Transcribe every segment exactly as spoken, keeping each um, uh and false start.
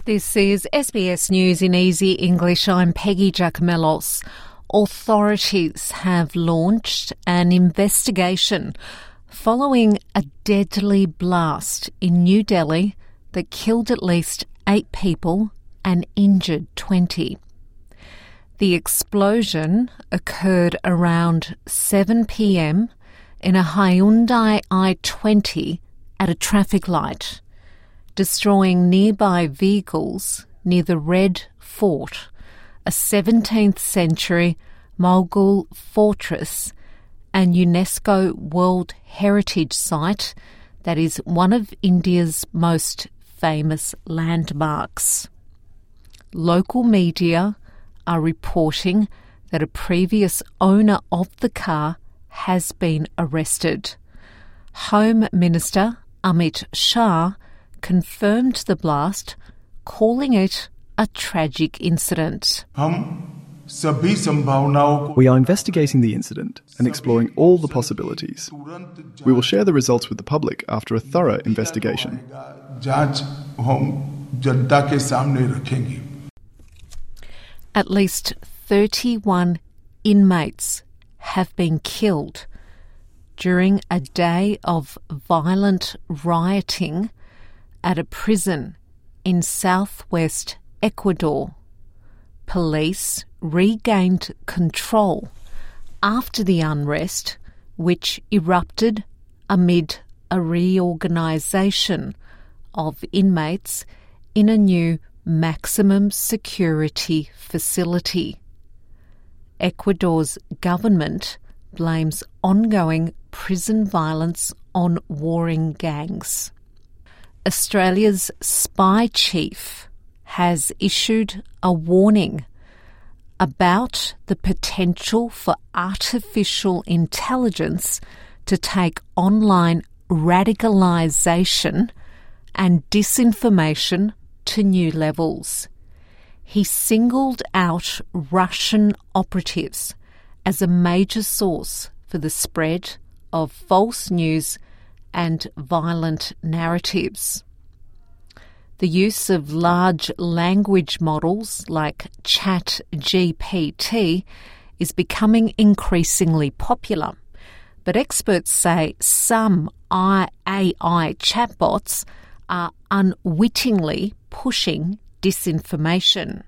This is S B S News in Easy English. I'm Peggy Giacomellos. Authorities have launched an investigation following a deadly blast in New Delhi that killed at least eight people and injured twenty. The explosion occurred around seven p.m. in a Hyundai i twenty at a traffic light, destroying nearby vehicles near the Red Fort, a seventeenth century Mughal fortress and UNESCO World Heritage Site that is one of India's most famous landmarks. Local media are reporting that a previous owner of the car has been arrested. Home Minister Amit Shah confirmed the blast, calling it a tragic incident. We are investigating the incident and exploring all the possibilities. We will share the results with the public after a thorough investigation. At least thirty-one inmates have been killed during a day of violent rioting at a prison in southwest Ecuador. Police regained control after the unrest, which erupted amid a reorganisation of inmates in a new maximum security facility. Ecuador's government blames ongoing prison violence on warring gangs. Australia's spy chief has issued a warning about the potential for artificial intelligence to take online radicalisation and disinformation to new levels. He singled out Russian operatives as a major source for the spread of false news and violent narratives. The use of large language models like ChatGPT is becoming increasingly popular, but experts say some A I chatbots are unwittingly pushing disinformation.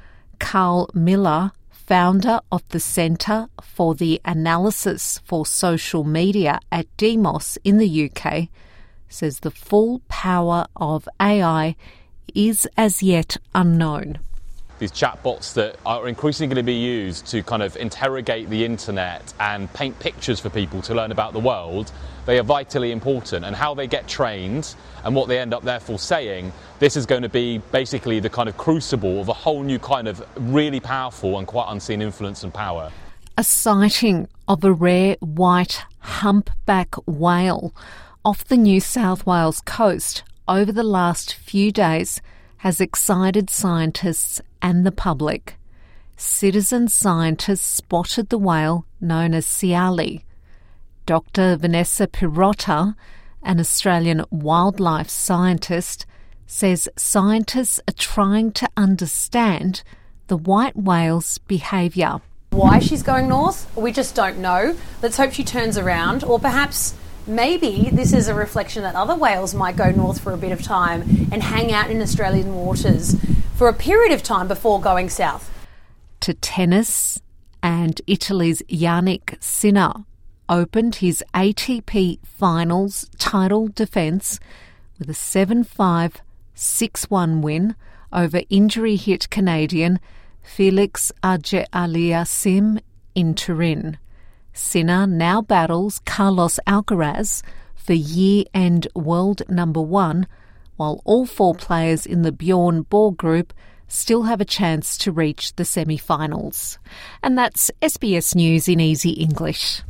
Carl Miller, founder of the Centre for the Analysis for Social Media at Demos in the U K, says the full power of A I is as yet unknown. These chatbots that are increasingly going to be used to kind of interrogate the internet and paint pictures for people to learn about the world, they are vitally important. And how they get trained and what they end up therefore saying, this is going to be basically the kind of crucible of a whole new kind of really powerful and quite unseen influence and power. A sighting of a rare white humpback whale off the New South Wales coast over the last few days has excited scientists and the public. Citizen scientists spotted the whale known as Siali. Doctor Vanessa Pirotta, an Australian wildlife scientist, says scientists are trying to understand the white whale's behaviour. Why she's going north, we just don't know. Let's hope she turns around, or perhaps maybe this is a reflection that other whales might go north for a bit of time and hang out in Australian waters for a period of time before going south. To tennis, and Italy's Yannick Sinner opened his A T P Finals title defence with a seven five, six one win over injury-hit Canadian Felix Auger-Aliassime in Turin. Sinner now battles Carlos Alcaraz for year-end world number one, while all four players in the Bjorn Borg group still have a chance to reach the semi-finals. And that's S B S News in Easy English.